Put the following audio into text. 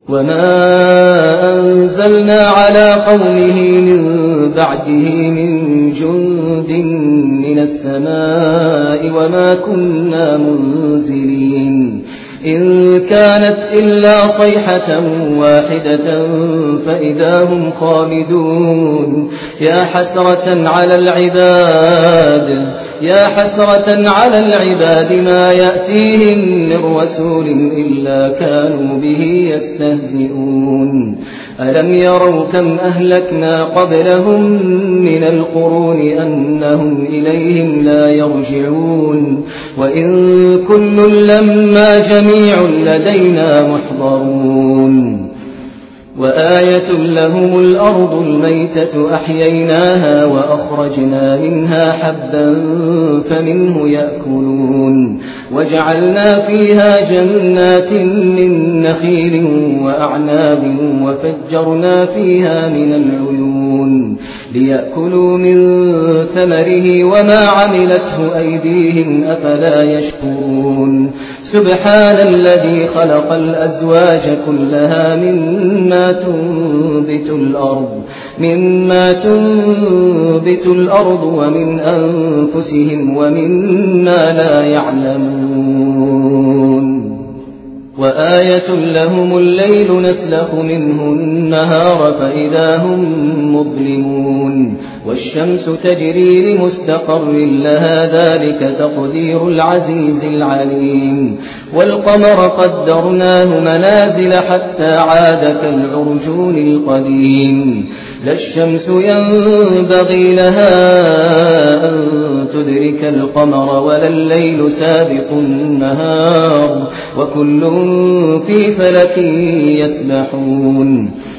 وما أنزلنا على قومه من بعده من جند من السماء وما كنا منزلين إن كانت إلا صيحة واحدة فإذا هم خامدون يا حسرة على العباد ما يأتيهم من رسول إلا كانوا به يستهزئون ألم يروا كم أهلكنا قبلهم من القرون أنهم إليهم لا يرجعون وإن كل لما جميع لدينا محضرون وآية لهم الأرض الميتة أحييناها وأخرجنا منها حبا فمنه يأكلون وجعلنا فيها جنات من نخيل وأعناب وفجرنا فيها من العيون ليأكلوا من ثمره وما عملته أيديهم أفلا يشكرون سبحان الذي خلق الأزواج كلها مما تنبت الأرض ومن أنفسهم ومما لا يعلمون وآية لهم الليل نسلخ منه النهار فإذا هم مظلمون والشمس تجري لمستقر لها ذلك تقدير العزيز العليم والقمر قدرناه منازل حتى عاد كالعرجون القديم لا الشمس ينبغي لها أن تدرك القمر ولا الليل سابق النهار وكل في فلك يسبحون